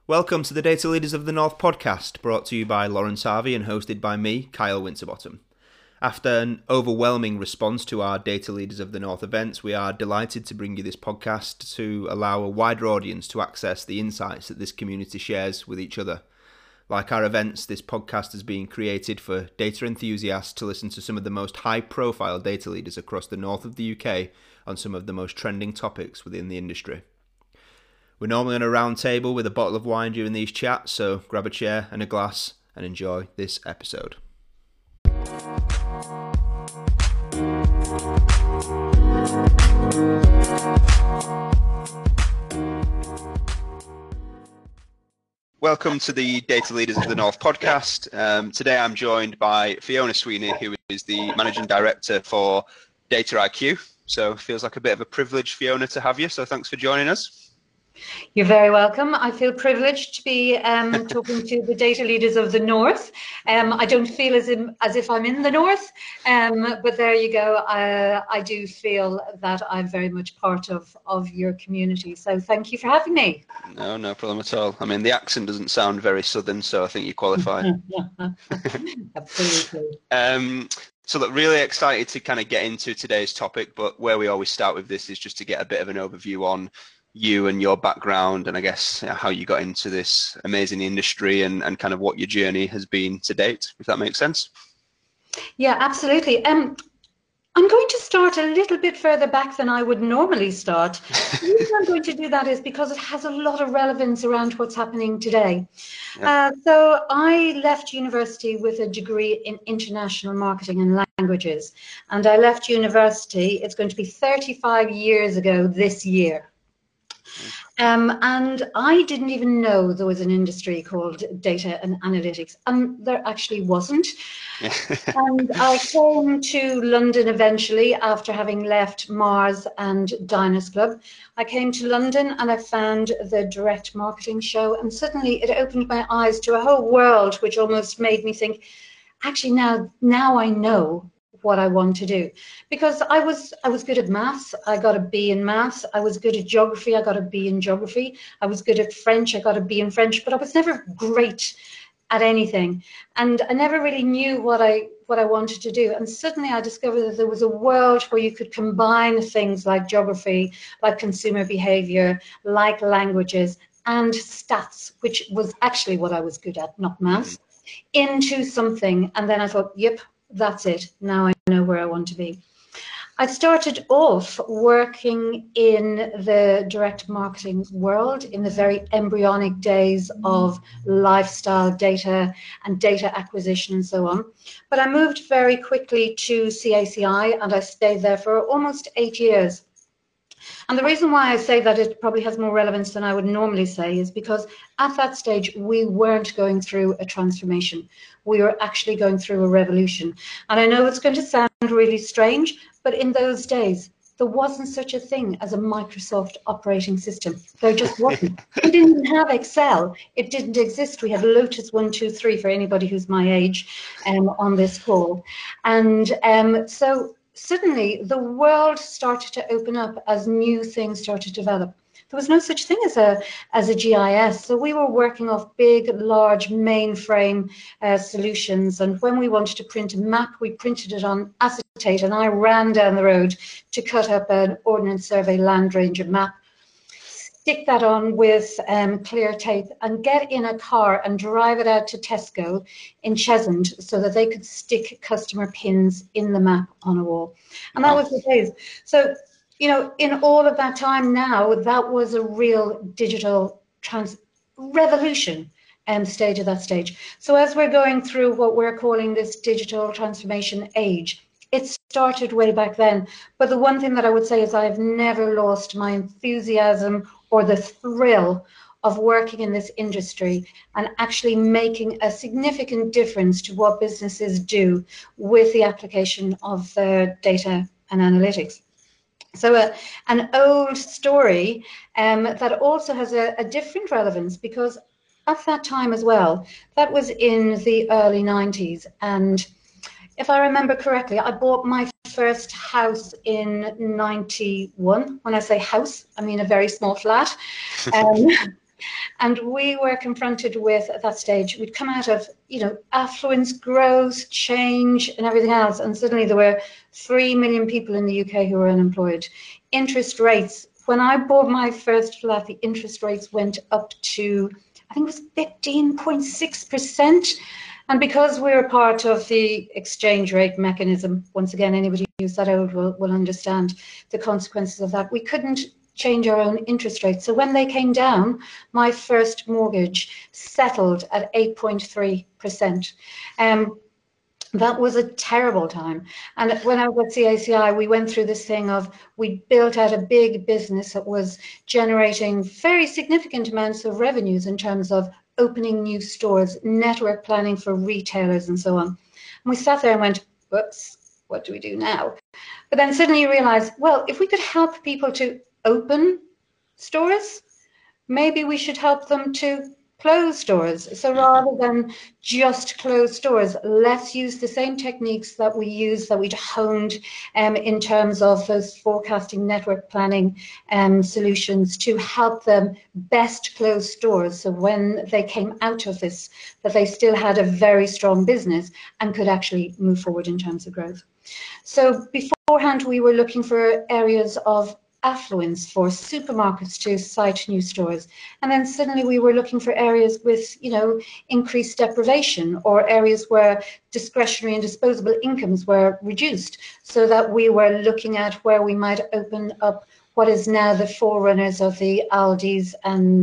Welcome to the Data Leaders of the North podcast, brought to you by Lawrence Harvey and hosted by me, Kyle Winterbottom. After an overwhelming response to our Data Leaders of the North events, we are delighted to bring you this podcast to allow a wider audience to access the insights that this community shares with each other. Like our events, this podcast has been created for data enthusiasts to listen to some of the most high-profile data leaders across the north of the UK on some of the most trending topics within the industry. We're normally on a round table with a bottle of wine during these chats, so grab a chair and a glass and enjoy this episode. Welcome to the Data Leaders of the North podcast. Today I'm joined by Fiona Sweeney, who is the Managing Director for Data IQ. So it feels like a bit of a privilege, Fiona, to have you. So thanks for joining us. You're very welcome. I feel privileged to be talking to the data leaders of the North. I don't feel as if I'm in the North, but there you go. I do feel that I'm very much part of your community. So thank you for having me. No problem at all. I mean, the accent doesn't sound very southern, so I think you qualify. Absolutely. So look, really excited to kind of get into today's topic, but where we always start with this is just to get a bit of an overview on you and your background and I guess how you got into this amazing industry and kind of what your journey has been to date, if that makes sense. Yeah, absolutely. I'm going to start a little bit further back than I would normally start. The reason I'm going to do that is because it has a lot of relevance around what's happening today. Yeah. So I left university with a degree in international marketing and languages, and I left university, it's going to be 35 years ago this year. And I didn't even know there was an industry called data and analytics, and there actually wasn't. And I came to London eventually after having left Mars and Diners Club. I came to London and I found the Direct Marketing Show, and suddenly it opened my eyes to a whole world which almost made me think, actually now I know what I want to do, because I was good at maths. I got a B in maths. I was good at geography. I got a B in geography. I was good at French. I got a B in French, but I was never great at anything, and I never really knew what I wanted to do. And suddenly I discovered that there was a world where you could combine things like geography, like consumer behavior, like languages and stats, which was actually what I was good at, not maths, into something. And then I thought, yep, that's it. Now I know where I want to be. I started off working in the direct marketing world in the very embryonic days of lifestyle data and data acquisition and so on. But I moved very quickly to CACI and I stayed there for almost 8 years. And the reason why I say that it probably has more relevance than I would normally say is because at that stage, we weren't going through a transformation. We were actually going through a revolution. And I know it's going to sound really strange, but in those days, there wasn't such a thing as a Microsoft operating system. There just wasn't. We didn't even have Excel. It didn't exist. We had Lotus 123 for anybody who's my age on this call. And so suddenly the world started to open up as new things started to develop. There was no such thing as a GIS. So we were working off big, large mainframe solutions. And when we wanted to print a map, we printed it on acetate. And I ran down the road to cut up an Ordnance Survey Land Ranger map, stick that on with clear tape and get in a car and drive it out to Tesco in Cheshunt so that they could stick customer pins in the map on a wall. And that was the days. So, you know, in all of that time now, that was a real digital revolution stage at that stage. So as we're going through what we're calling this digital transformation age, it started way back then. But the one thing that I would say is I've never lost my enthusiasm or the thrill of working in this industry and actually making a significant difference to what businesses do with the application of data and analytics. So an old story that also has a different relevance, because at that time as well, that was in the early 90s. And if I remember correctly, I bought my first house in 91. When I say house, I mean a very small flat. And we were confronted with, at that stage, we'd come out of, affluence, growth, change, and everything else. And suddenly there were 3 million people in the UK who were unemployed. Interest rates, when I bought my first flat, the interest rates went up to, I think it was 15.6%. And because we're part of the exchange rate mechanism, once again, anybody who's that old will understand the consequences of that. We couldn't change our own interest rates. So when they came down, my first mortgage settled at 8.3%. That was a terrible time. And when I was at CACI, we went through this thing of, we built out a big business that was generating very significant amounts of revenues in terms of opening new stores, network planning for retailers and so on. And we sat there and went, whoops, what do we do now? But then suddenly you realize, well, if we could help people to open stores, maybe we should help them to close stores. So rather than just close stores, let's use the same techniques that we'd honed in terms of those forecasting, network planning solutions to help them best close stores. So when they came out of this, that they still had a very strong business and could actually move forward in terms of growth. So beforehand, we were looking for areas of affluence for supermarkets to site new stores, and then suddenly we were looking for areas with increased deprivation, or areas where discretionary and disposable incomes were reduced, so that we were looking at where we might open up what is now the forerunners of the Aldis and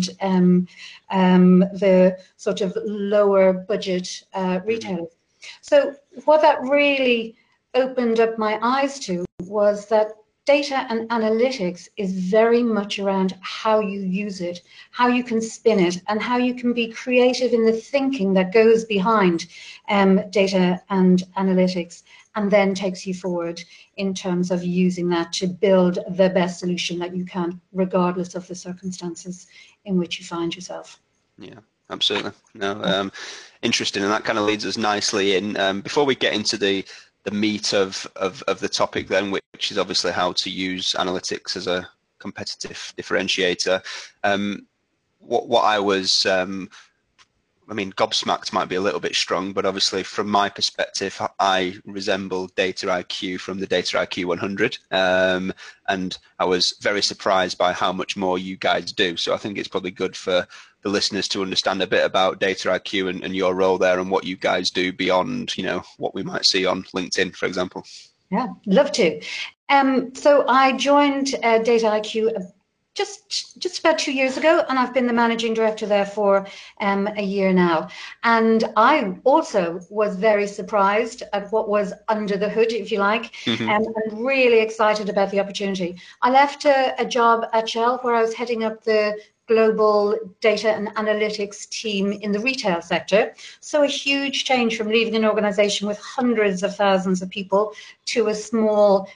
the sort of lower budget retailers. So what that really opened up my eyes to was that data and analytics is very much around how you use it, how you can spin it, and how you can be creative in the thinking that goes behind data and analytics, and then takes you forward in terms of using that to build the best solution that you can, regardless of the circumstances in which you find yourself. Yeah, absolutely. No, interesting, and that kind of leads us nicely in. Before we get into the meat of the topic then, which is obviously how to use analytics as a competitive differentiator. What I was, gobsmacked might be a little bit strong, but obviously from my perspective, I resemble Data IQ from the Data IQ 100. And I was very surprised by how much more you guys do. So I think it's probably good for the listeners to understand a bit about Data IQ and your role there, and what you guys do beyond, what we might see on LinkedIn, for example. Yeah, love to. So I joined Data IQ just about 2 years ago, and I've been the managing director there for a year now. And I also was very surprised at what was under the hood, if you like, and really excited about the opportunity. I left a job at Shell where I was heading up the global data and analytics team in the retail sector. So a huge change from leaving an organization with hundreds of thousands of people to a small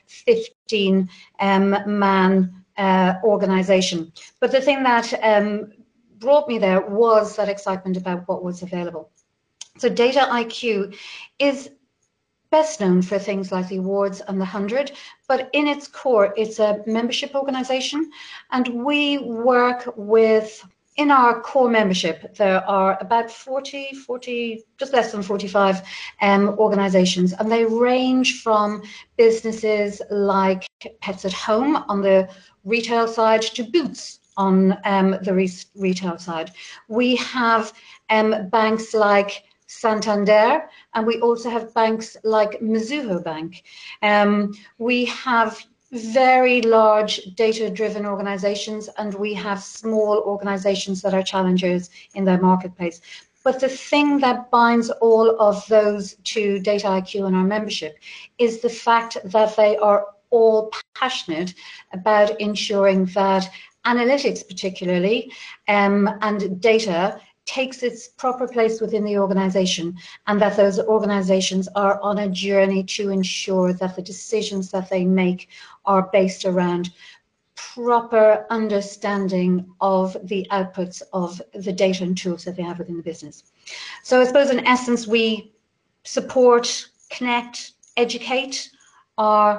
15-man organization. But the thing that brought me there was that excitement about what was available. So Data IQ is best known for things like the awards and the 100, but in its core, it's a membership organization, and we work with, in our core membership, there are about 40, just less than 45 organizations, and they range from businesses like Pets at Home on the retail side to Boots on the retail side. We have banks like Santander, and we also have banks like Mizuho Bank. We have very large data-driven organizations, and we have small organizations that are challengers in their marketplace. But the thing that binds all of those to Data IQ and our membership is the fact that they are all passionate about ensuring that analytics particularly and data takes its proper place within the organization, and that those organizations are on a journey to ensure that the decisions that they make are based around proper understanding of the outputs of the data and tools that they have within the business. So I suppose in essence, we support, connect, educate our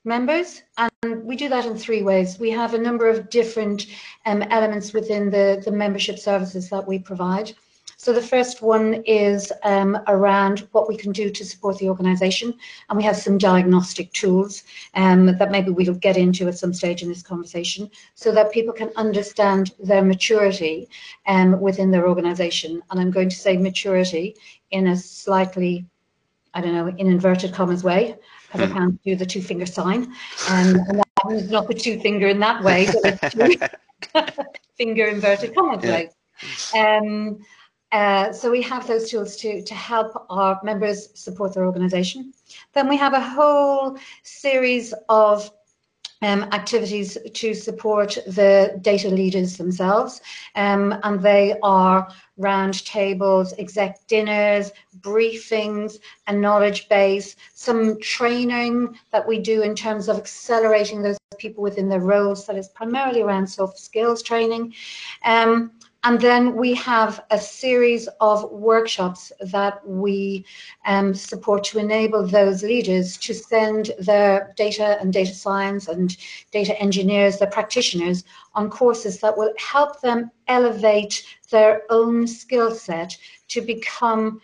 members, and we do that in three ways. We have a number of different elements within the membership services that we provide. So the first one is around what we can do to support the organisation, and we have some diagnostic tools that maybe we'll get into at some stage in this conversation, so that people can understand their maturity within their organisation. And I'm going to say maturity in a slightly, I don't know, in inverted commas way, because I can't do the two-finger sign, and that is not the two-finger in that way, but it's two-finger inverted commas way. So we have those tools to help our members support their organisation. Then we have a whole series of activities to support the data leaders themselves, and they are round tables, exec dinners, briefings, a knowledge base, some training that we do in terms of accelerating those people within their roles, that is primarily around soft skills training. And then we have a series of workshops that we support to enable those leaders to send their data and data science and data engineers, their practitioners, on courses that will help them elevate their own skill set to become,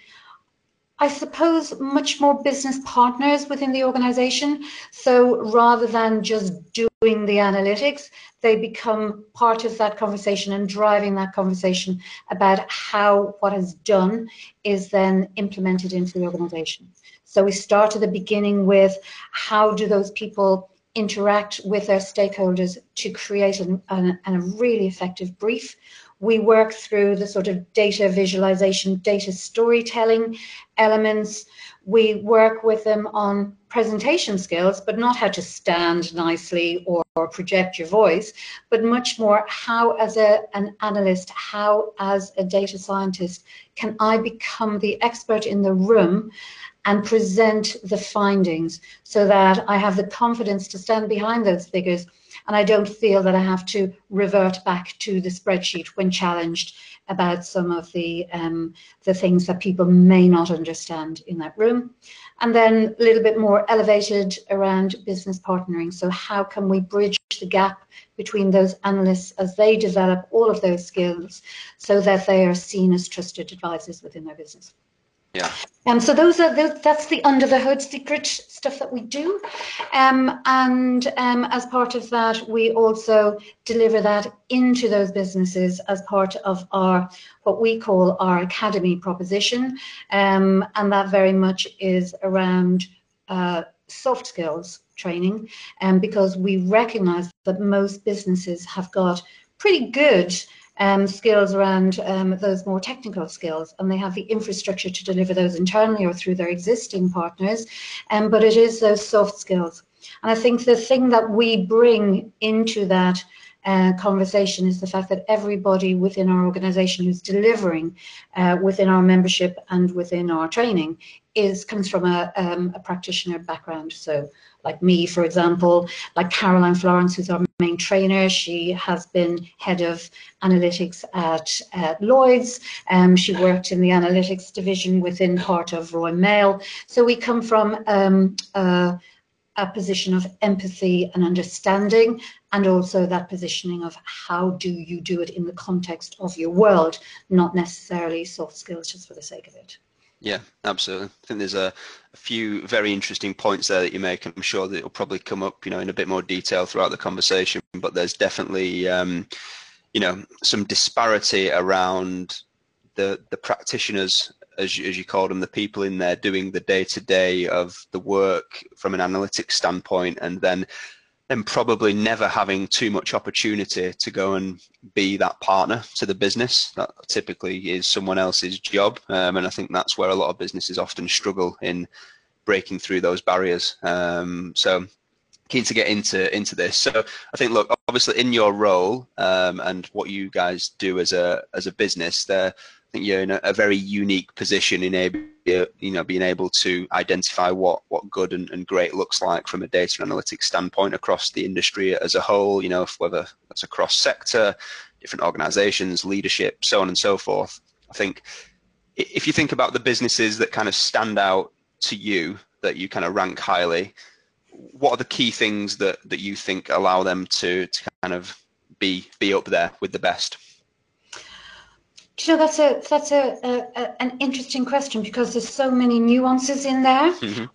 I suppose, much more business partners within the organization. So rather than just doing the analytics, they become part of that conversation and driving that conversation about how what is done is then implemented into the organization. So we start at the beginning with how do those people interact with their stakeholders to create a really effective brief. We work through the sort of data visualization, data storytelling elements. We work with them on presentation skills, but not how to stand nicely or project your voice, but much more how as an analyst, how as a data scientist, can I become the expert in the room and present the findings so that I have the confidence to stand behind those figures and I don't feel that I have to revert back to the spreadsheet when challenged about some of the things that people may not understand in that room. And then a little bit more elevated around business partnering. So how can we bridge the gap between those analysts as they develop all of those skills so that they are seen as trusted advisors within their business? Yeah. So that's the under the hood secret stuff that we do, and as part of that, we also deliver that into those businesses as part of our what we call our academy proposition, and that very much is around soft skills training, because we recognise that most businesses have got pretty good skills around those more technical skills, and they have the infrastructure to deliver those internally or through their existing partners, but it is those soft skills. And I think the thing that we bring into that conversation is the fact that everybody within our organisation who's delivering within our membership and within our training comes from a practitioner background. So like me, for example, like Caroline Florence, who's our main trainer, she has been head of analytics at Lloyd's. She worked in the analytics division within part of Royal Mail. So we come from a position of empathy and understanding, and also that positioning of how do you do it in the context of your world, not necessarily soft skills just for the sake of it. Yeah, absolutely. I think there's a few very interesting points there that you make. I'm sure that it'll probably come up, in a bit more detail throughout the conversation, but there's definitely, some disparity around the practitioners, as you called them, the people in there doing the day-to-day of the work from an analytics standpoint, and then probably never having too much opportunity to go and be that partner to the business. That typically is someone else's job, and I think that's where a lot of businesses often struggle in breaking through those barriers. So keen to get into this. So I think, look, obviously in your role and what you guys do as a business, I think you're in a very unique position in being able to identify what good and great looks like from a data analytics standpoint across the industry as a whole, whether that's across sector, different organizations, leadership, so on and so forth. I think if you think about the businesses that kind of stand out to you, that you kind of rank highly, what are the key things that you think allow them to kind of be up there with the best? You know, that's an interesting question, because there's so many nuances in there.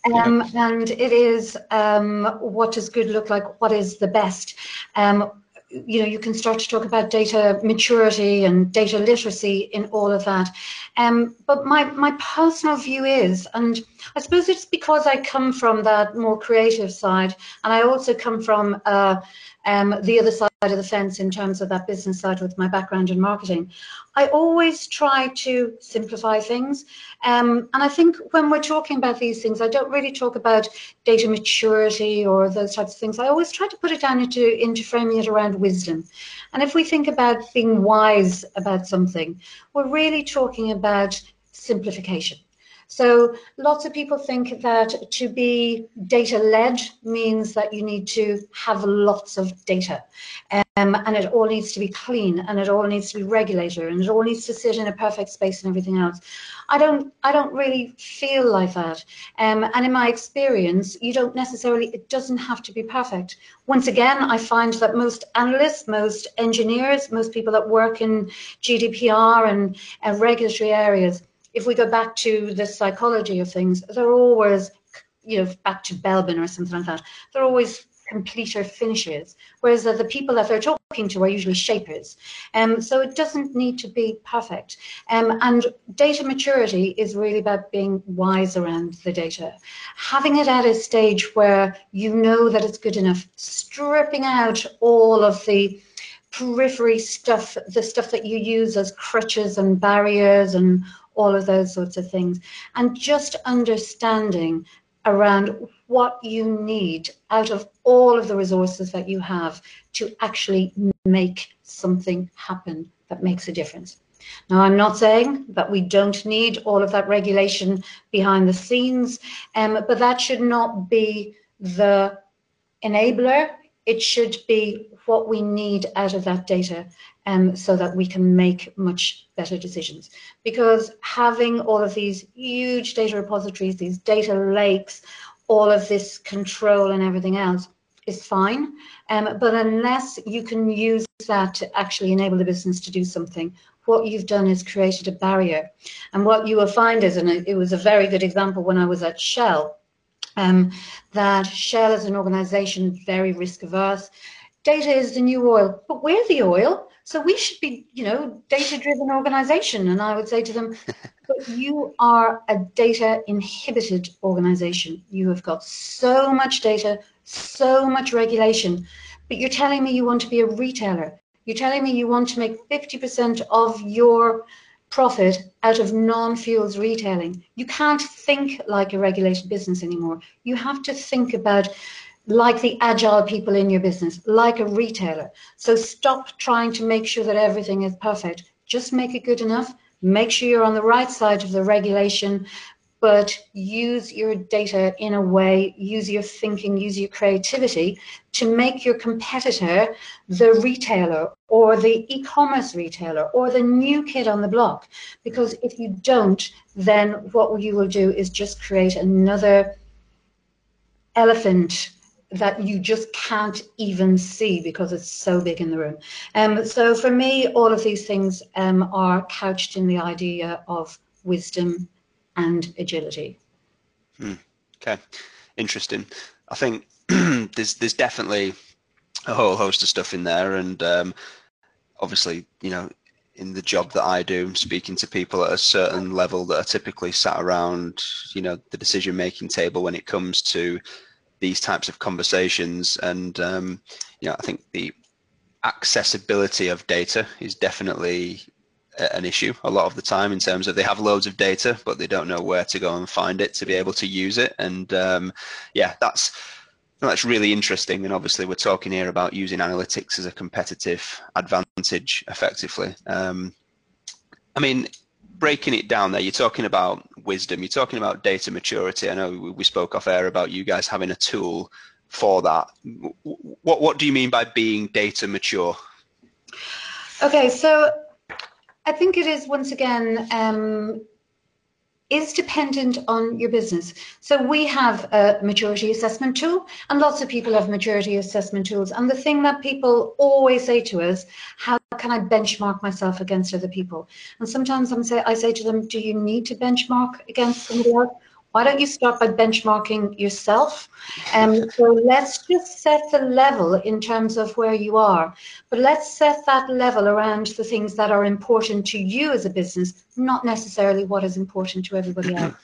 And it is, what does good look like? What is the best? You know, you can start to talk about data maturity and data literacy in all of that. But my personal view is, and I suppose it's because I come from that more creative side, and I also come from the other side of the fence in terms of that business side with my background in marketing. I always try to simplify things. And I think when we're talking about these things, I don't really talk about data maturity or those types of things. I always try to put it down into framing it around wisdom. And if we think about being wise about something, we're really talking about simplification. So lots of people think that to be data-led means that you need to have lots of data, and it all needs to be clean, and it all needs to be regulated, and it all needs to sit in a perfect space and everything else. I don't really feel like that. And in my experience, you don't necessarily, it doesn't have to be perfect. Once again, I find that most analysts, most engineers, most people that work in GDPR and regulatory areas, if we go back to the psychology of things, they're always, you know, back to Belbin or something like that, they're always completer finishes, whereas the people that they're talking to are usually shapers. So it doesn't need to be perfect. And data maturity is really about being wise around the data. Having it at a stage where you know that it's good enough, stripping out all of the periphery stuff, the stuff that you use as crutches and barriers and all of those sorts of things, and just understanding around what you need out of all of the resources that you have to actually make something happen that makes a difference. Now, I'm not saying that we don't need all of that regulation behind the scenes, but that should not be the enabler. It should be what we need out of that data, so that we can make much better decisions. Because having all of these huge data repositories, these data lakes, all of this control and everything else is fine, but unless you can use that to actually enable the business to do something, what you've done is created a barrier. And what you will find is, and it was a very good example when I was at Shell, that Shell as an organization, very risk averse. Data is the new oil, but we're the oil, so we should be, you know, data-driven organization. And I would say to them, but you are a data-inhibited organization. You have got so much data, so much regulation, but you're telling me you want to be a retailer. You're telling me you want to make 50% of your profit out of non-fuels retailing. You can't think like a regulated business anymore. You have to think about like the agile people in your business, like a retailer. So stop trying to make sure that everything is perfect. Just make it good enough. Make sure you're on the right side of the regulation, but use your data in a way, use your thinking, use your creativity to make your competitor the retailer or the e-commerce retailer or the new kid on the block. Because if you don't, then what you will do is just create another elephant that you just can't even see because it's so big in the room. So for me, all of these things are couched in the idea of wisdom and agility. Okay, interesting. I think there's definitely a whole host of stuff in there, and obviously, you know, in the job that I do, I'm speaking to people at a certain level that are typically sat around, you know, the decision-making table when it comes to these types of conversations. And you know, I think the accessibility of data is definitely an issue a lot of the time, in terms of they have loads of data but they don't know where to go and find it to be able to use it. And yeah, that's really interesting. And obviously we're talking here about using analytics as a competitive advantage effectively. I mean, breaking it down there, you're talking about wisdom, you're talking about data maturity. I know we spoke off air about you guys having a tool for that. What do you mean by being data mature? Okay, so I think it is, once again, is dependent on your business. So we have a maturity assessment tool, and lots of people have maturity assessment tools. And the thing that people always say to us, how can I benchmark myself against other people? And sometimes I say to them, do you need to benchmark against somebody else? Why don't you start by benchmarking yourself? So let's just set the level in terms of where you are. But let's set that level around the things that are important to you as a business, not necessarily what is important to everybody else.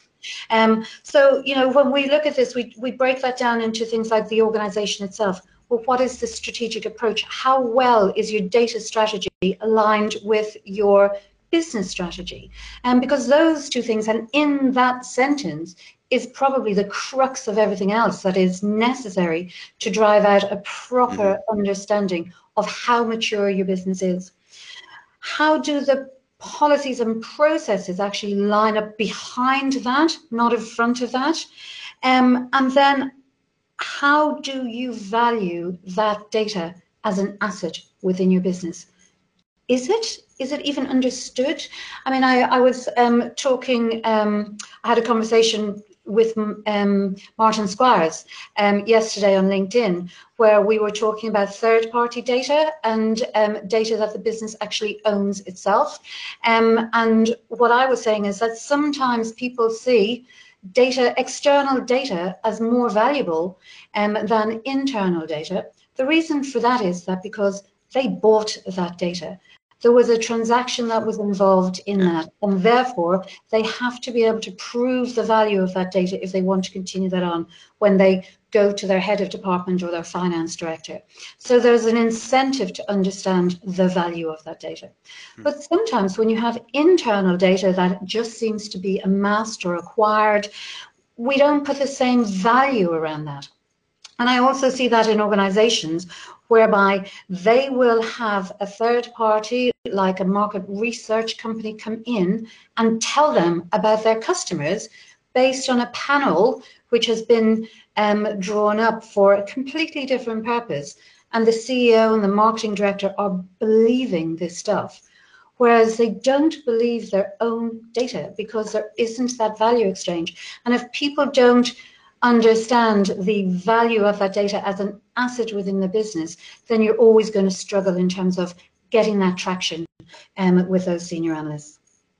So, when we look at this, we break that down into things like the organization itself. Well, what is the strategic approach? How well is your data strategy aligned with your business strategy? Because those two things, and in that sentence, is probably the crux of everything else that is necessary to drive out a proper understanding of how mature your business is. How do the policies and processes actually line up behind that, not in front of that? And then how do you value that data as an asset within your business? Is it even understood? I mean, I was talking, I had a conversation with Martin Squires yesterday on LinkedIn, where we were talking about third-party data and data that the business actually owns itself. And what I was saying is that sometimes people see data, external data, as more valuable than internal data. The reason for that is that because they bought that data. There was a transaction that was involved in that, and therefore they have to be able to prove the value of that data if they want to continue that on when they go to their head of department or their finance director. So there's an incentive to understand the value of that data. But sometimes when you have internal data that just seems to be amassed or acquired, we don't put the same value around that. And I also see that in organizations whereby they will have a third party, like a market research company, come in and tell them about their customers based on a panel which has been drawn up for a completely different purpose. And the CEO and the marketing director are believing this stuff, whereas they don't believe their own data because there isn't that value exchange. And if people don't understand the value of that data as an asset within the business, then you're always going to struggle in terms of getting that traction with those senior analysts.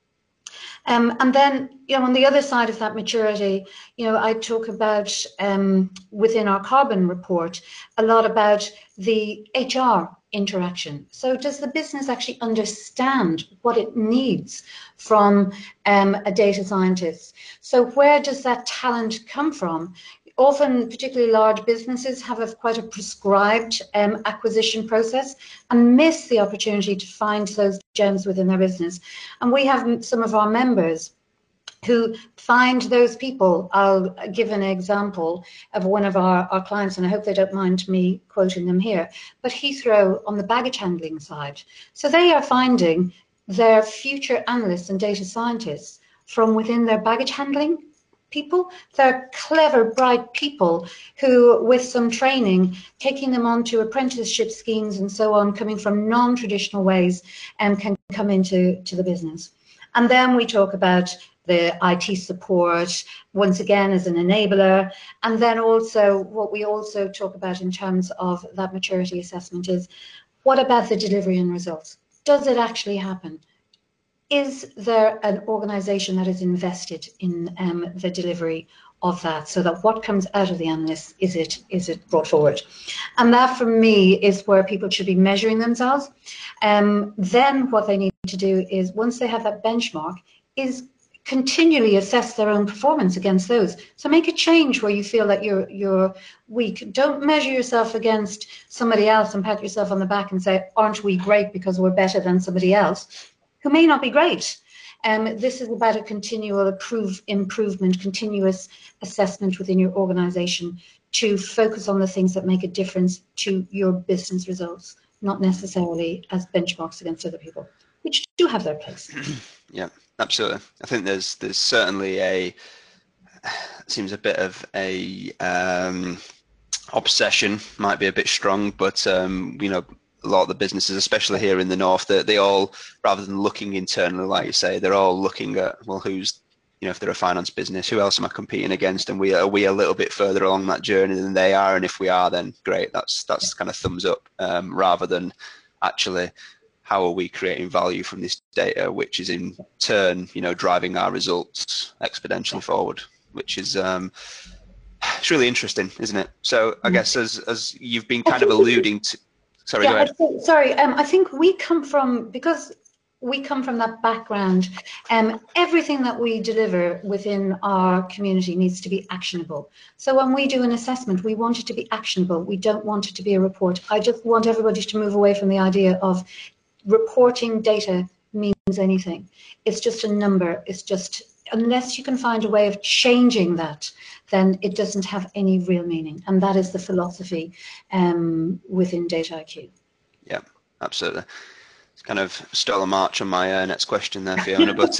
And then, on the other side of that maturity, I talk about within our carbon report a lot about the HR interaction. So does the business actually understand what it needs from a data scientist? So where does that talent come from? Often, particularly large businesses have quite a prescribed acquisition process and miss the opportunity to find those gems within their business. And we have some of our members who find those people. I'll give an example of one of our clients, and I hope they don't mind me quoting them here, but Heathrow on the baggage handling side. So they are finding their future analysts and data scientists from within their baggage handling people. They're clever, bright people who, with some training, taking them onto apprenticeship schemes and so on, coming from non-traditional ways, can come into the business. And then we talk about the IT support, once again, as an enabler. And then also, what we also talk about in terms of that maturity assessment is, what about the delivery and results? Does it actually happen? Is there an organization that is invested in the delivery of that, so that what comes out of the analyst, is it brought forward? And that, for me, is where people should be measuring themselves. Then what they need to do is, once they have that benchmark, is continually assess their own performance against those. So make a change where you feel that you're weak. Don't measure yourself against somebody else and pat yourself on the back and say, aren't we great because we're better than somebody else, who may not be great. This is about a continual improvement, continuous assessment within your organization to focus on the things that make a difference to your business results, not necessarily as benchmarks against other people, which do have their place. Yeah, absolutely. I think there's certainly seems a bit of a obsession, might be a bit strong, but a lot of the businesses, especially here in the north, they all, rather than looking internally, like you say, they're all looking at, well, who's if they're a finance business, who else am I competing against? And are we a little bit further along that journey than they are? And if we are, then great. That's kind of thumbs up, rather than actually how are we creating value from this data, which is in turn, driving our results exponentially forward, which is it's really interesting, isn't it? So I guess as you've been kind of alluding to, sorry, go ahead. I think we come from that background. Everything that we deliver within our community needs to be actionable. So when we do an assessment, we want it to be actionable. We don't want it to be a report. I just want everybody to move away from the idea of reporting data means anything. It's just a number. It's just, unless you can find a way of changing that, then it doesn't have any real meaning. And that is the philosophy within Data IQ. Yeah, absolutely. It's kind of stole a march on my next question there, Fiona, but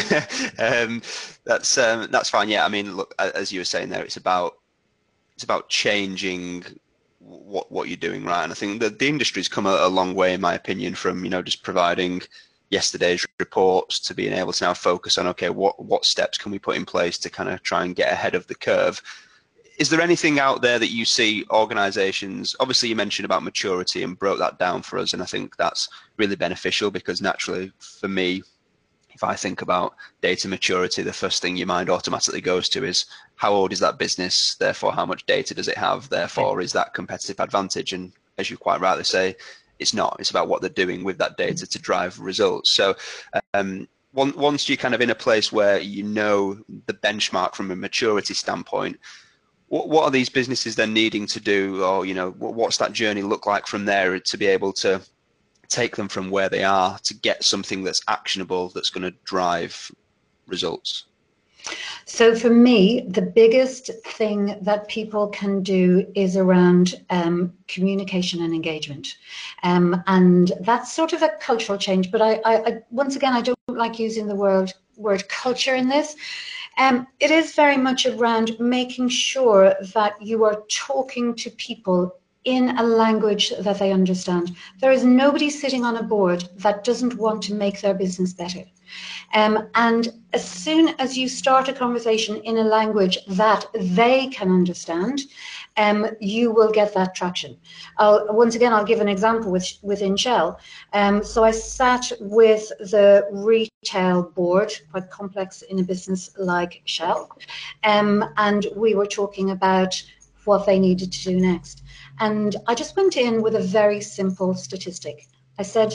that's fine. Yeah, I mean, look, as you were saying there, it's about changing what you're doing, right? And I think that the industry's come a long way, in my opinion, from just providing yesterday's reports to being able to now focus on, okay, what steps can we put in place to kind of try and get ahead of the curve. Is there anything out there that you see organizations, obviously you mentioned about maturity and broke that down for us, and I think that's really beneficial, because naturally for me, if I think about data maturity, the first thing your mind automatically goes to is how old is that business, therefore how much data does it have, therefore is that competitive advantage? And as you quite rightly say, it's not. It's about what they're doing with that data to drive results. So once you're kind of in a place where the benchmark from a maturity standpoint, what are these businesses then needing to do, or what's that journey look like from there to be able to take them from where they are to get something that's actionable, that's going to drive results? So for me, the biggest thing that people can do is around communication and engagement. And that's sort of a cultural change, but I once again, I don't like using the word culture in this. It is very much around making sure that you are talking to people in a language that they understand. There is nobody sitting on a board that doesn't want to make their business better. And as soon as you start a conversation in a language that they can understand, you will get that traction. Once again, I'll give an example within Shell. So I sat with the retail board, quite complex in a business like Shell, and we were talking about what they needed to do next. And I just went in with a very simple statistic. I said,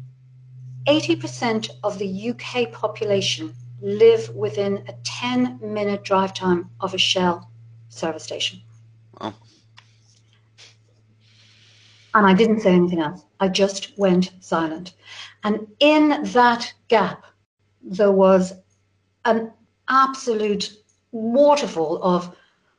80% of the UK population live within a 10-minute drive time of a Shell service station. Wow. And I didn't say anything else. I just went silent. And in that gap, there was an absolute waterfall of,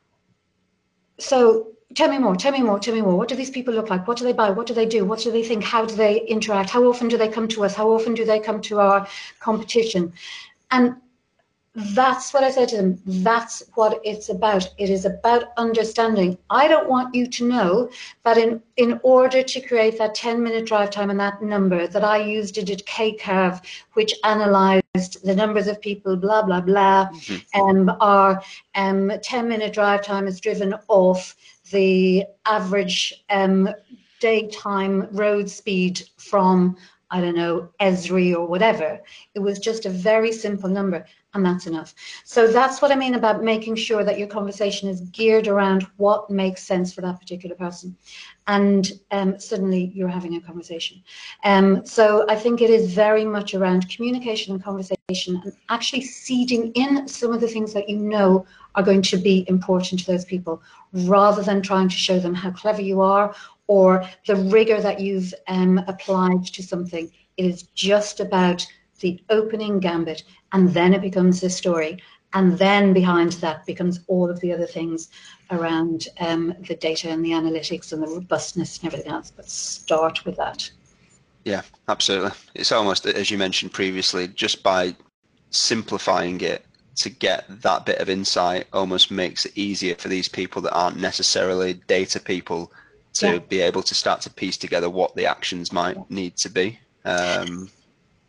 so tell me more. What do these people look like? What do they buy? What do they do? What do they think? How do they interact? How often do they come to us? How often do they come to our competition? And that's what I said to them. That's what it's about. It is about understanding. I don't want you to know that in order to create that 10-minute drive time and that number, that I used a decay curve which analyzed the numbers of people, blah, blah, blah. Our 10-minute drive time is driven off the average daytime road speed from, I don't know, Esri or whatever. It was just a very simple number, and that's enough. So that's what I mean about making sure that your conversation is geared around what makes sense for that particular person. And suddenly you're having a conversation. So I think it is very much around communication and conversation, and actually seeding in some of the things that you know are going to be important to those people, rather than trying to show them how clever you are or the rigor that you've applied to something. It is just about the opening gambit, and then it becomes a story. And then behind that becomes all of the other things around the data and the analytics and the robustness and everything else. But start with that. Yeah, absolutely. It's almost, as you mentioned previously, just by simplifying it to get that bit of insight almost makes it easier for these people that aren't necessarily data people to be able to start to piece together what the actions might need to be.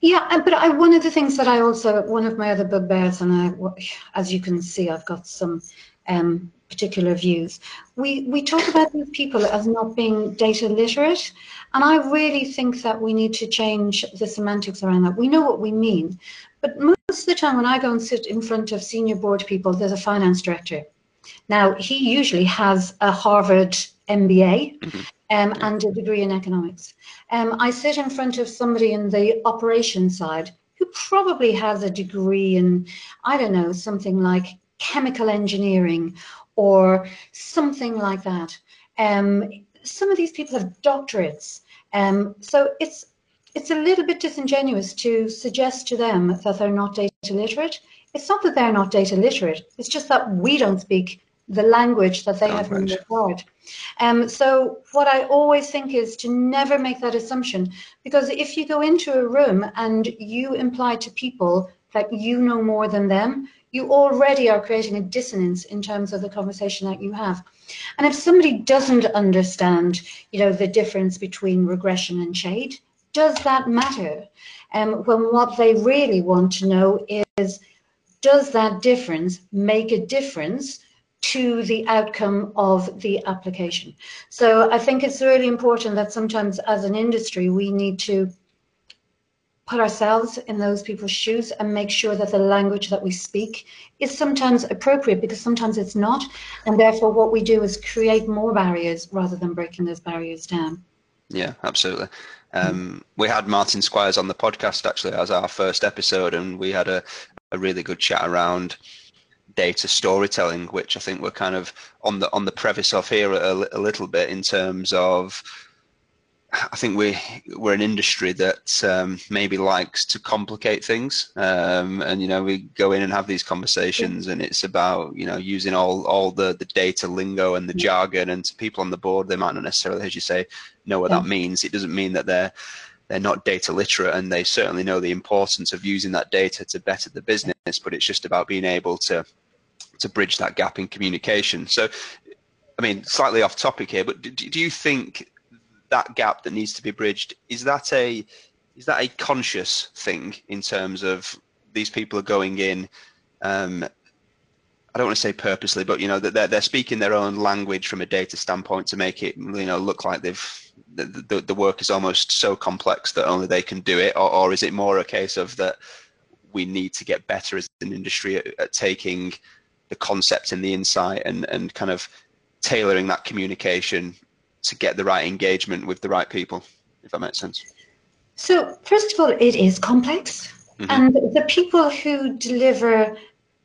Yeah, but one of the things that one of my other bugbears, and as you can see, I've got some particular views. We talk about these people as not being data literate, and I really think that we need to change the semantics around that. We know what we mean, but most of the time when I go and sit in front of senior board people, there's a finance director. Now, he usually has a Harvard MBA. And a degree in economics. I sit in front of somebody in the operations side who probably has a degree in, I don't know, something like chemical engineering or something like that. Some of these people have doctorates. So it's a little bit disingenuous to suggest to them that they're not data literate. It's not that they're not data literate. It's just that we don't speak the language that they have been required. So what I always think is to never make that assumption, because if you go into a room and you imply to people that you know more than them, you already are creating a dissonance in terms of the conversation that you have. And if somebody doesn't understand, the difference between regression and shade, does that matter? When what they really want to know is, does that difference make a difference to the outcome of the application? So I think it's really important that sometimes as an industry, we need to put ourselves in those people's shoes and make sure that the language that we speak is sometimes appropriate, because sometimes it's not. And therefore what we do is create more barriers rather than breaking those barriers down. Yeah, absolutely. We had Martin Squires on the podcast actually as our first episode, and we had a really good chat around data storytelling, which I think we're kind of on the preface of here a little bit, in terms of, I think we're an industry that maybe likes to complicate things, and we go in and have these conversations, and it's about using all the data lingo and the jargon, and to people on the board, they might not necessarily, as you say, know what that means. It doesn't mean that they're not data literate, and they certainly know the importance of using that data to better the business, but it's just about being able to bridge that gap in communication. So, I mean, slightly off topic here, but do you think that gap that needs to be bridged, is that a conscious thing in terms of these people are going in, I don't want to say purposely, but they're speaking their own language from a data standpoint to make it look like the work is almost so complex that only they can do it, or is it more a case of that we need to get better as an industry at taking the concept and the insight and kind of tailoring that communication to get the right engagement with the right people, if that makes sense? So first of all, it is complex. And the people who deliver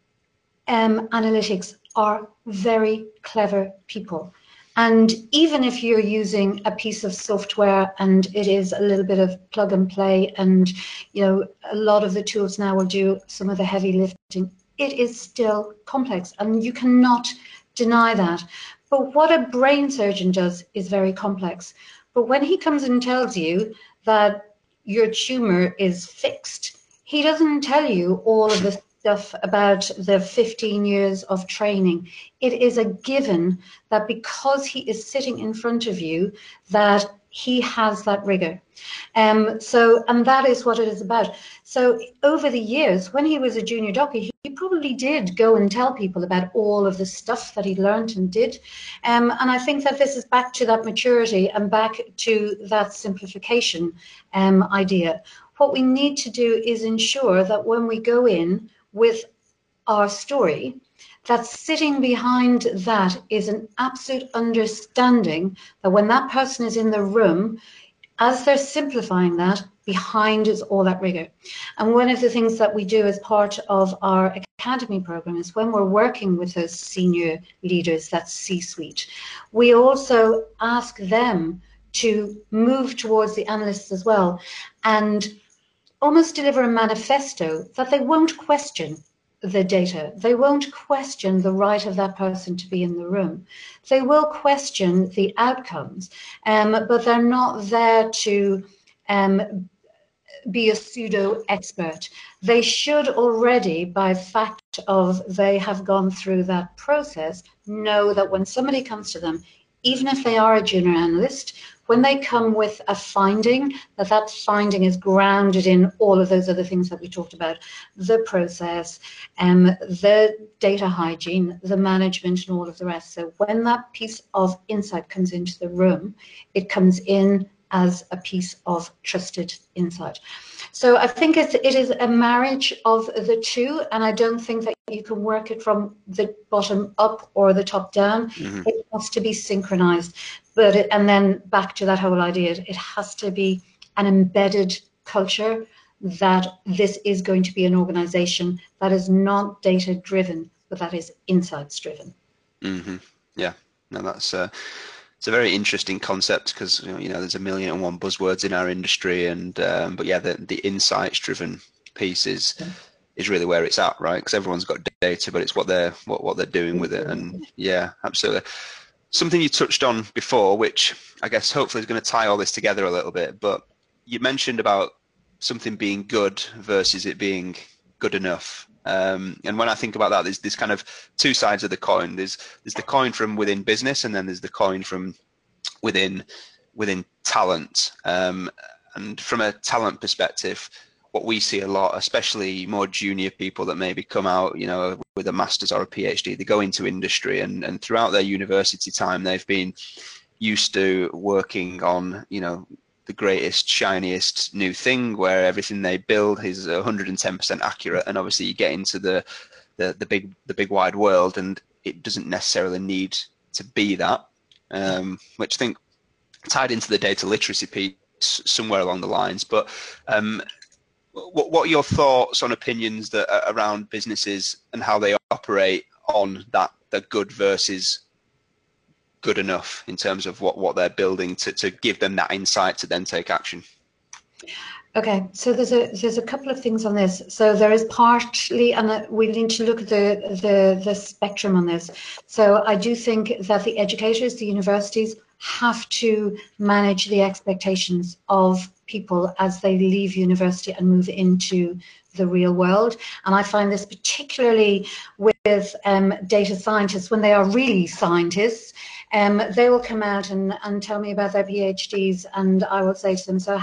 analytics are very clever people. And even if you're using a piece of software and it is a little bit of plug and play, and a lot of the tools now will do some of the heavy lifting, it is still complex, and you cannot deny that. But what a brain surgeon does is very complex. But when he comes and tells you that your tumor is fixed, he doesn't tell you all of the stuff about the 15 years of training. It is a given that because he is sitting in front of you, that he has that rigor. And that is what it is about. So over the years, when he was a junior doctor, he probably did go and tell people about all of the stuff that he learned and did. And I think that this is back to that maturity and back to that simplification idea. What we need to do is ensure that when we go in with our story, that sitting behind that is an absolute understanding that when that person is in the room, as they're simplifying that, behind is all that rigor. And one of the things that we do as part of our academy program is when we're working with those senior leaders, that C-suite, we also ask them to move towards the analysts as well and almost deliver a manifesto that they won't question the data. They won't question the right of that person to be in the room. They will question the outcomes, but they're not there to be a pseudo expert. They should already, by fact of they have gone through that process, know that when somebody comes to them, even if they are a junior analyst, when they come with a finding, that finding is grounded in all of those other things that we talked about, the process, the data hygiene, the management, and all of the rest. So when that piece of insight comes into the room, it comes in as a piece of trusted insight. So I think it is a marriage of the two, and I don't think that you can work it from the bottom up or the top down. Mm-hmm. It has to be synchronized. And then back to that whole idea, it has to be an embedded culture that this is going to be an organization that is not data driven, but that is insights driven. Mm-hmm. Yeah, no, that's it's a very interesting concept, because there's a million and one buzzwords in our industry, and but yeah, the insights driven piece is really where it's at, right? Because everyone's got data, but it's what they're doing with it. And yeah, absolutely. Something you touched on before, which I guess hopefully is going to tie all this together a little bit, but you mentioned about something being good versus it being good enough. And when I think about that, there's kind of two sides of the coin. There's the coin from within business, and then there's the coin from within talent. And from a talent perspective, what we see a lot, especially more junior people that maybe come out, with a master's or a PhD, they go into industry, and throughout their university time, they've been used to working on, the greatest, shiniest new thing, where everything they build is 110% accurate. And obviously you get into the big wide world, and it doesn't necessarily need to be that, which I think tied into the data literacy piece somewhere along the lines. But what are your thoughts on opinions that are around businesses and how they operate on that, the good versus good enough, in terms of what they're building to give them that insight to then take action? Okay, so there's a couple of things on this. So there is partly, and we need to look at the spectrum on this. So I do think that the educators, the universities, have to manage the expectations of people as they leave university and move into the real world. And I find this particularly with data scientists, when they are really scientists. They will come out and tell me about their PhDs, and I will say to them, so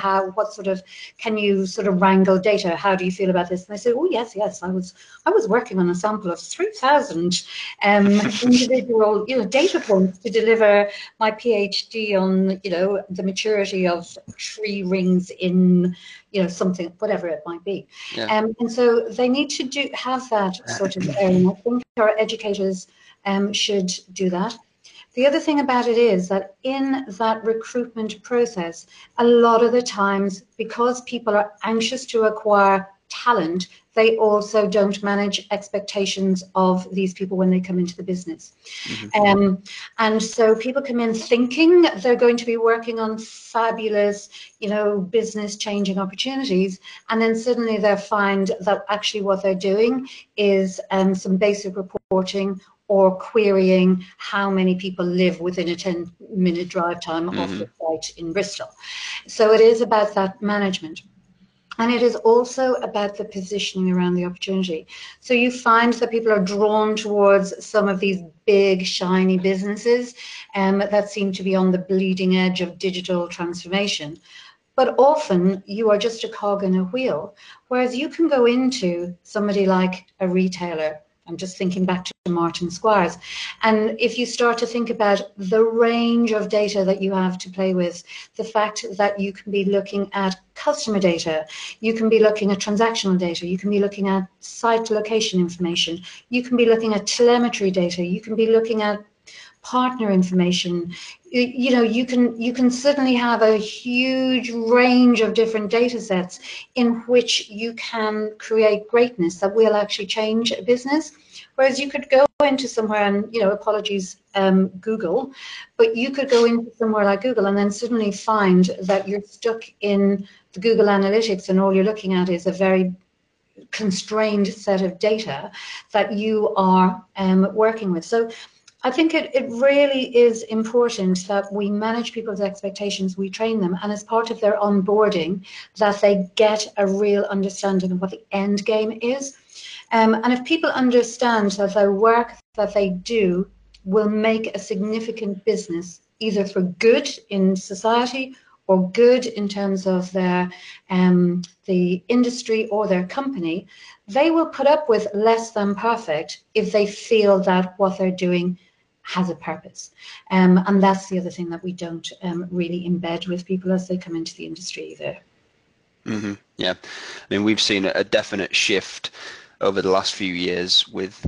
can you sort of wrangle data? How do you feel about this? And they say, oh yes, I was working on a sample of 3,000 individual data points to deliver my PhD on the maturity of tree rings in something, whatever it might be. Yeah. And so they need to have that sort of area. I think our educators should do that. The other thing about it is that in that recruitment process, a lot of the times, because people are anxious to acquire talent, they also don't manage expectations of these people when they come into the business. Mm-hmm. And so people come in thinking they're going to be working on fabulous, business changing opportunities. And then suddenly they find that actually what they're doing is some basic reporting or querying how many people live within a 10-minute drive time off the site in Bristol. So it is about that management. And it is also about the positioning around the opportunity. So you find that people are drawn towards some of these big, shiny businesses that seem to be on the bleeding edge of digital transformation. But often you are just a cog in a wheel, whereas you can go into somebody like a retailer. I'm just thinking back to Martin Squires. And if you start to think about the range of data that you have to play with, the fact that you can be looking at customer data, you can be looking at transactional data, you can be looking at site location information, you can be looking at telemetry data, you can be looking at partner information. You can certainly have a huge range of different data sets in which you can create greatness that will actually change a business. Whereas you could go into somewhere and, apologies, Google, but you could go into somewhere like Google and then suddenly find that you're stuck in the Google Analytics and all you're looking at is a very constrained set of data that you are working with. So I think it really is important that we manage people's expectations, we train them, and as part of their onboarding, that they get a real understanding of what the end game is. And if people understand that the work that they do will make a significant business either for good in society or good in terms of their the industry or their company, they will put up with less than perfect if they feel that what they're doing has a purpose. And that's the other thing that we don't really embed with people as they come into the industry either. Mm-hmm. Yeah, I mean, we've seen a definite shift over the last few years with,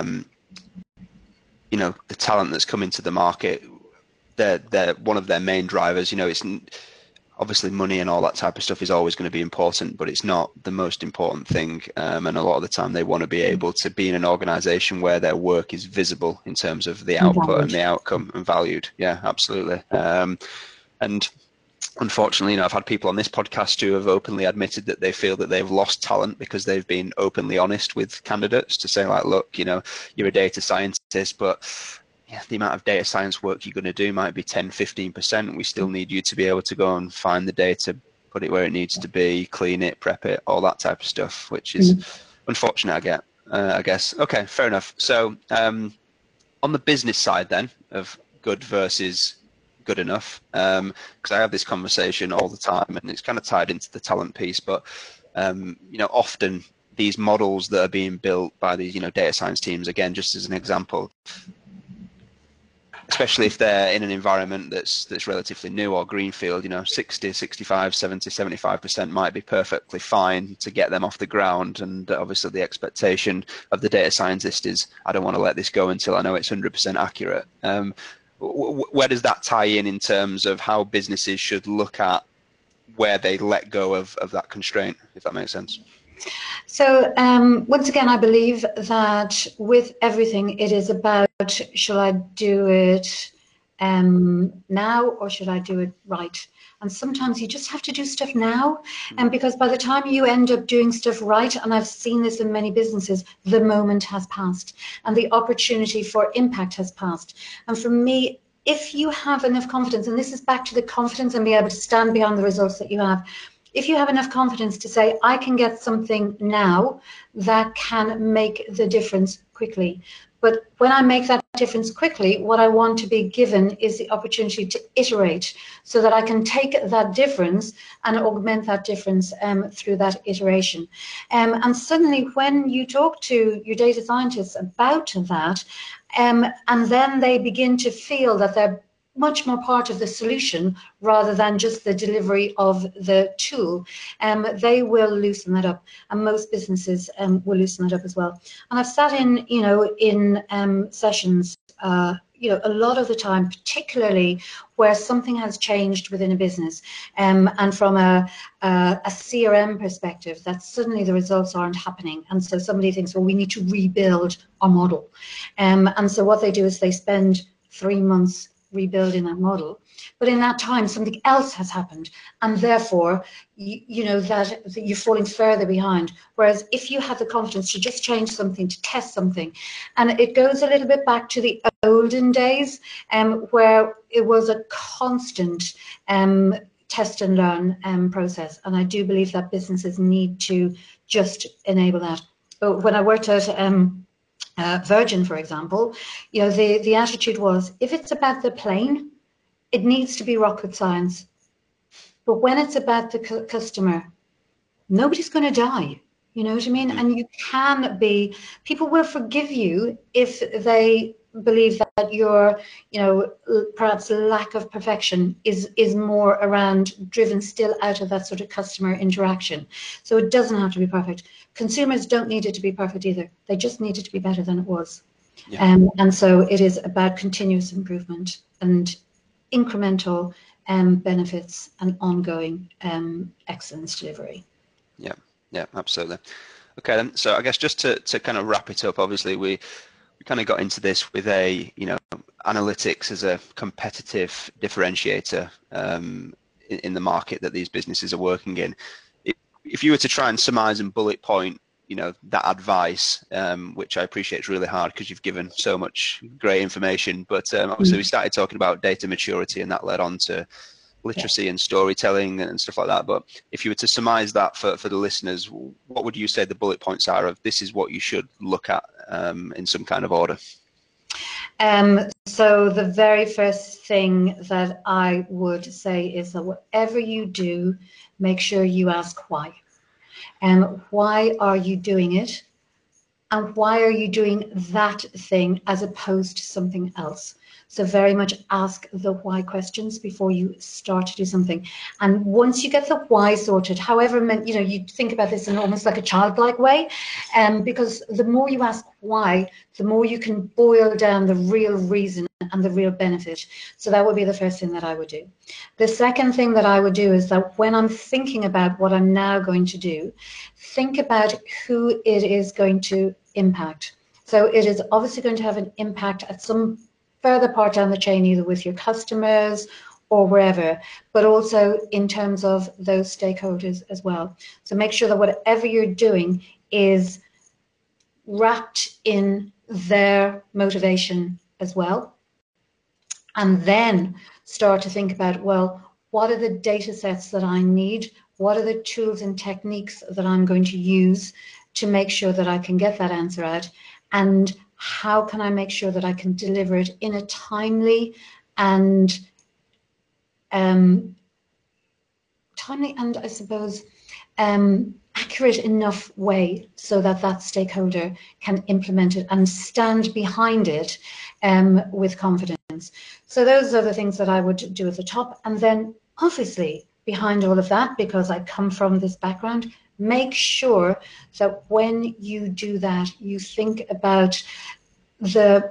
you know, the talent that's come into the market. They're one of their main drivers. You know, it's obviously money and all that type of stuff is always going to be important, but it's not the most important thing. And a lot of the time they want to be able to be in an organization where their work is visible in terms of the output and the outcome and valued. Yeah, absolutely. And unfortunately, you know, I've had people on this podcast who have openly admitted that they feel that they've lost talent because they've been openly honest with candidates to say, like, look, you know, you're a data scientist, but yeah, the amount of data science work you're going to do might be 10, 15%. We still need you to be able to go and find the data, put it where it needs to be, clean it, prep it, all that type of stuff, which is unfortunate, I guess. Okay, fair enough. So on the business side then of good versus good enough, because I have this conversation all the time and it's kind of tied into the talent piece, but you know, often these models that are being built by these, you know, data science teams, again, just as an example, especially if they're in an environment that's relatively new or greenfield, you know, 60, 65, 70, 75% might be perfectly fine to get them off the ground. And obviously the expectation of the data scientist is, I don't want to let this go until I know it's 100% accurate. Where does that tie in terms of how businesses should look at where they let go of that constraint, if that makes sense? So once again, I believe that with everything, it is about, shall I do it now or should I do it right? And sometimes you just have to do stuff now. And because by the time you end up doing stuff right, and I've seen this in many businesses, the moment has passed and the opportunity for impact has passed. And for me, if you have enough confidence, and this is back to the confidence and being able to stand behind the results that you have, if you have enough confidence to say, I can get something now that can make the difference quickly. But when I make that difference quickly, what I want to be given is the opportunity to iterate so that I can take that difference and augment that difference through that iteration. And suddenly when you talk to your data scientists about that, and then they begin to feel that they're much more part of the solution rather than just the delivery of the tool, they will loosen that up, and most businesses will loosen that up as well. And I've sat in, you know, in sessions, you know, a lot of the time, particularly where something has changed within a business, and from a CRM perspective, that suddenly the results aren't happening, and so somebody thinks, well, we need to rebuild our model, and so what they do is they spend 3 months rebuilding that model, but in that time something else has happened, and therefore you know that you're falling further behind. Whereas if you have the confidence to just change something, to test something, and it goes a little bit back to the olden days, where it was a constant test and learn process, and I do believe that businesses need to just enable that. But when I worked at Virgin, for example, you know, the attitude was, if it's about the plane, it needs to be rocket science. But when it's about the customer, nobody's going to die. You know what I mean? And you can be, people will forgive you if they believe that your, you know, perhaps lack of perfection is more around driven still out of that sort of customer interaction. So it doesn't have to be perfect. Consumers don't need it to be perfect either. They just need it to be better than it was. Yeah. And so it is about continuous improvement and incremental benefits and ongoing excellence delivery. Yeah, absolutely. Okay, then. So I guess just to kind of wrap it up, obviously we kind of got into this with a, you know, analytics as a competitive differentiator in the market that these businesses are working in. If you were to try and surmise and bullet point, you know, that advice, which I appreciate is really hard because you've given so much great information, but obviously we started talking about data maturity and that led on to literacy and storytelling and stuff like that. But if you were to surmise that for the listeners, what would you say the bullet points are of this is what you should look at in some kind of order? So the very first thing that I would say is that whatever you do, make sure you ask why. Why are you doing it? And why are you doing that thing as opposed to something else? So very much ask the why questions before you start to do something. And once you get the why sorted, however, you think about this in almost like a childlike way, because the more you ask why, the more you can boil down the real reason and the real benefit. So that would be the first thing that I would do. The second thing that I would do is that when I'm thinking about what I'm now going to do, think about who it is going to impact. So it is obviously going to have an impact at some further part down the chain, either with your customers or wherever, but also in terms of those stakeholders as well. So make sure that whatever you're doing is wrapped in their motivation as well. And then start to think about, well, what are the data sets that I need? What are the tools and techniques that I'm going to use to make sure that I can get that answer out? And how can I make sure that I can deliver it in a timely and I suppose accurate enough way so that that stakeholder can implement it and stand behind it with confidence. So those are the things that I would do at the top. And then obviously behind all of that, because I come from this background, make sure that when you do that, you think about the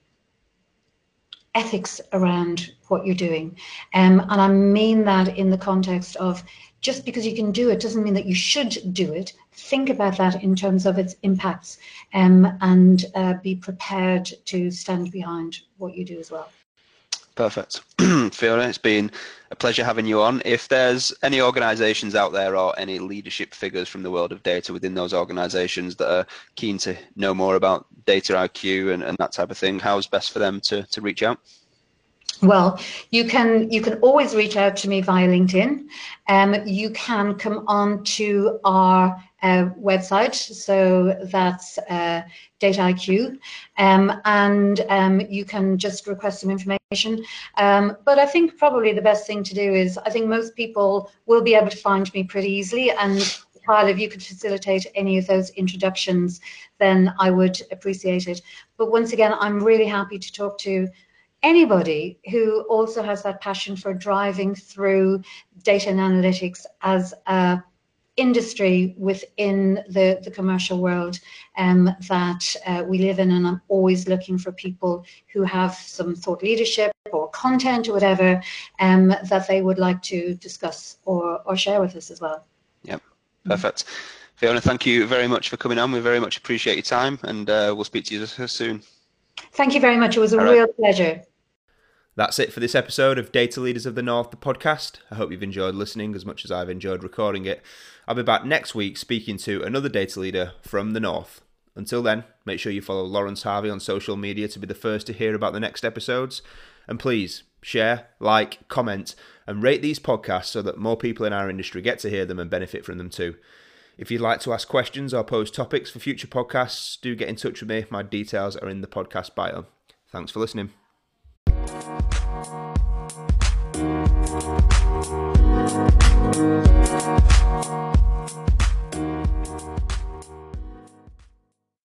ethics around what you're doing. And I mean that in the context of just because you can do it doesn't mean that you should do it. Think about that in terms of its impacts and be prepared to stand behind what you do as well. Perfect. Fiona, it's been a pleasure having you on. If there's any organisations out there or any leadership figures from the world of data within those organisations that are keen to know more about Data IQ and that type of thing, how's best for them to reach out? Well, you can always reach out to me via LinkedIn. You can come on to our website, so that's Data IQ, and you can just request some information. But I think probably the best thing to do is, I think most people will be able to find me pretty easily, and Kyle, if you could facilitate any of those introductions, then I would appreciate it. But once again, I'm really happy to talk to anybody who also has that passion for driving through data and analytics as a industry within the commercial world that we live in. And I'm always looking for people who have some thought leadership or content or whatever that they would like to discuss or share with us as well. Yep, perfect. Fiona, thank you very much for coming on. We very much appreciate your time, and we'll speak to you soon. Thank you very much. It was a real pleasure. That's it for this episode of Data Leaders of the North, the podcast. I hope you've enjoyed listening as much as I've enjoyed recording it. I'll be back next week speaking to another data leader from the North. Until then, make sure you follow Lawrence Harvey on social media to be the first to hear about the next episodes. And please share, like, comment, and rate these podcasts so that more people in our industry get to hear them and benefit from them too. If you'd like to ask questions or pose topics for future podcasts, do get in touch with me. My details are in the podcast bio. Thanks for listening.